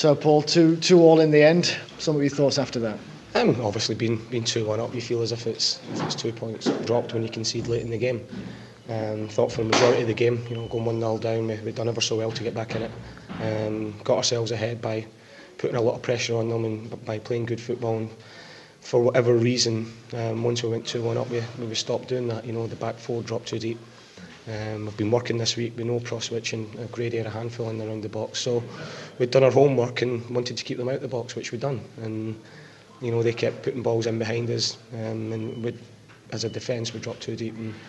So, Paul, 2-2 in the end. Some of your thoughts after that? Obviously, being 2-1 up, you feel as if it's 2 points dropped when you concede late in the game. Thought for the majority of the game, going 1-0 down, we'd done ever so well to get back in it. Got ourselves ahead by putting a lot of pressure on them and by playing good football. And for whatever reason, once we went 2-1 up, we stopped doing that. The back four dropped too deep. We've been working this week with no Proswich and Grady had a handful in around the box. So we'd done our homework and wanted to keep them out the box, which we'd done. And they kept putting balls in behind us, and as a defence we dropped too deep. And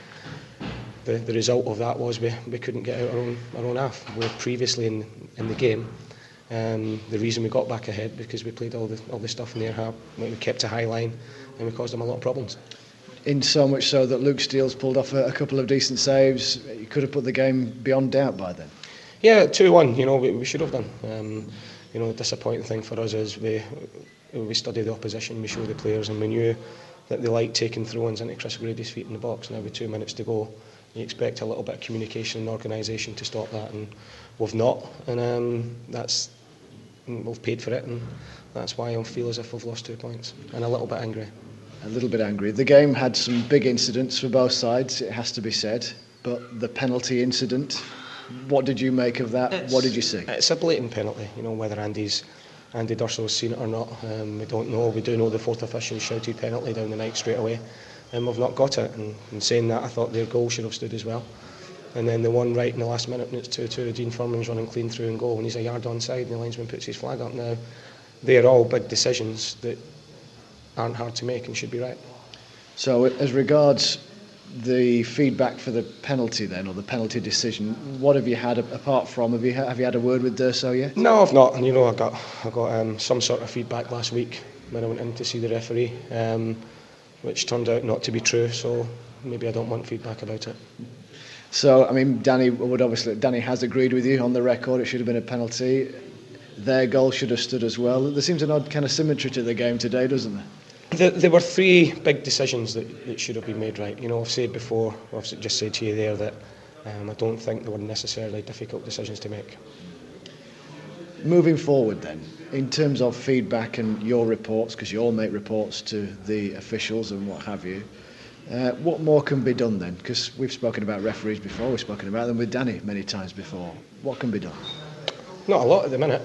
the result of that was we couldn't get out our own half. Where previously in the game, the reason we got back ahead because we played all the stuff in their half. We kept a high line and we caused them a lot of problems. In so much so that Luke Steele's pulled off a couple of decent saves. You could have put the game beyond doubt by then. Yeah, 2-1. We should have done. The disappointing thing for us is we study the opposition, we show the players, and we knew that they like taking throw-ins into Chris Grady's feet in the box. Now with 2 minutes to go, you expect a little bit of communication and organisation to stop that, and we've not. And we've paid for it, and that's why I feel as if we've lost 2 points and a little bit angry. A little bit angry. The game had some big incidents for both sides, it has to be said, but the penalty incident, what did you make of that? What did you see? It's a blatant penalty, whether Andy Durslow's seen it or not, we don't know. We do know the fourth official shouted penalty down the night straight away, and we've not got it. And in saying that, I thought their goal should have stood as well. And then the one right in the last minute, and it's 2-2, Dean Furman's running clean through and goal, and he's a yard onside, and the linesman puts his flag up. Now, they're all big decisions that aren't hard to make and should be right. So as regards the feedback for the penalty then, or the penalty decision, what have you had apart from, have you had a word with Durso yet? No, I've not. And I got some sort of feedback last week when I went in to see the referee, which turned out not to be true, so maybe I don't want feedback about it. So, Danny has agreed with you on the record, it should have been a penalty. Their goal should have stood as well. There seems an odd kind of symmetry to the game today, doesn't there? There were 3 big decisions that should have been made right. I've said before, I've just said to you there that I don't think they were necessarily difficult decisions to make. Moving forward then, in terms of feedback and your reports, because you all make reports to the officials and what have you, what more can be done then? Because we've spoken about referees before, we've spoken about them with Danny many times before. What can be done? Not a lot at the minute.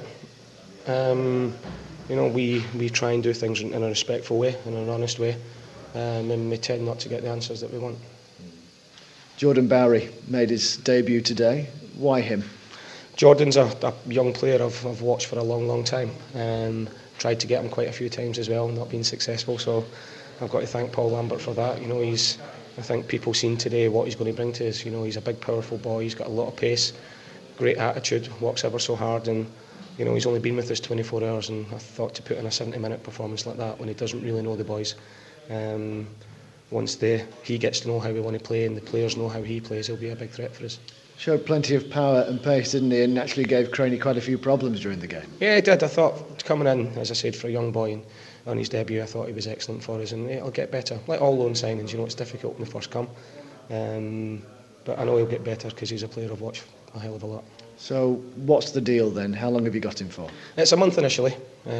We try and do things in a respectful way, in an honest way, and we tend not to get the answers that we want. Jordan Bowery made his debut today. Why him? Jordan's a young player I've watched for a long time. Tried to get him quite a few times as well, not been successful. So I've got to thank Paul Lambert for that. I think people seen today what he's going to bring to us. He's a big, powerful boy. He's got a lot of pace, great attitude, works ever so hard, and he's only been with us 24 hours, and I thought to put in a 70-minute performance like that when he doesn't really know the boys. Once he gets to know how we want to play and the players know how he plays, he'll be a big threat for us. Showed plenty of power and pace, didn't he? And actually gave Craney quite a few problems during the game. Yeah, he did. I thought coming in, as I said, for a young boy and on his debut, I thought he was excellent for us, and it'll get better. Like all loan signings, it's difficult when they first come. But I know he'll get better because he's a player I've watched a hell of a lot. So what's the deal then? How long have you got him for? It's a month initially.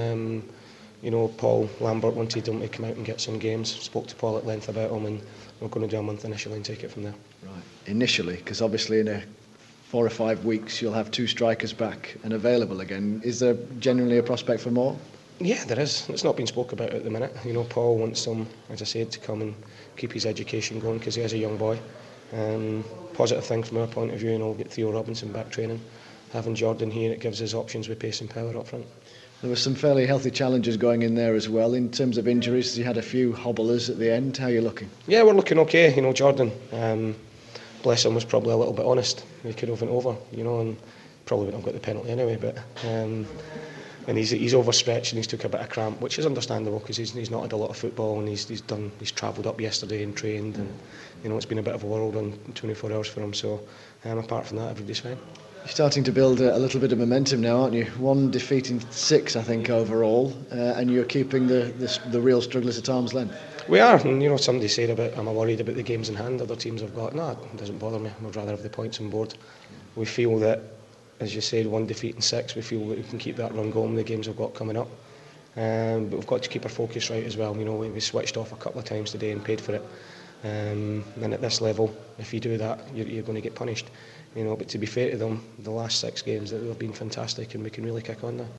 Paul Lambert wanted him to come out and get some games. Spoke to Paul at length about him, and we're going to do a month initially and take it from there. Right. Initially, because obviously in 4 or 5 weeks you'll have 2 strikers back and available again. Is there genuinely a prospect for more? Yeah, there is. It's not been spoke about at the minute. Paul wants him, as I said, to come and keep his education going because he is a young boy. Positive thing from our point of view, we'll get Theo Robinson back training. Having Jordan here, it gives us options with pace and power up front. There were some fairly healthy challenges going in there as well. In terms of injuries, you had a few hobblers at the end. How are you looking? Yeah, we're looking okay. Jordan, bless him, was probably a little bit honest. He could have went over, and probably wouldn't have got the penalty anyway. But and he's overstretched and he's took a bit of cramp, which is understandable because he's not had a lot of football and he's travelled up yesterday and trained, and it's been a bit of a whirlwind 24 hours for him. So apart from that, everybody's fine. You're starting to build a little bit of momentum now, aren't you? 1 defeat in 6, I think, overall, and you're keeping the real strugglers at arm's length. We are, and somebody said about, am I worried about the games in hand other teams have got? No, it doesn't bother me. I'd rather have the points on board. We feel that as you said, 1 defeat in 6. We feel that we can keep that run going with the games we've got coming up. But we've got to keep our focus right as well. You know, we switched off a couple of times today and paid for it. And at this level, if you do that, you're going to get punished. You know, but to be fair to them, the last 6 games they've been fantastic, and we can really kick on now.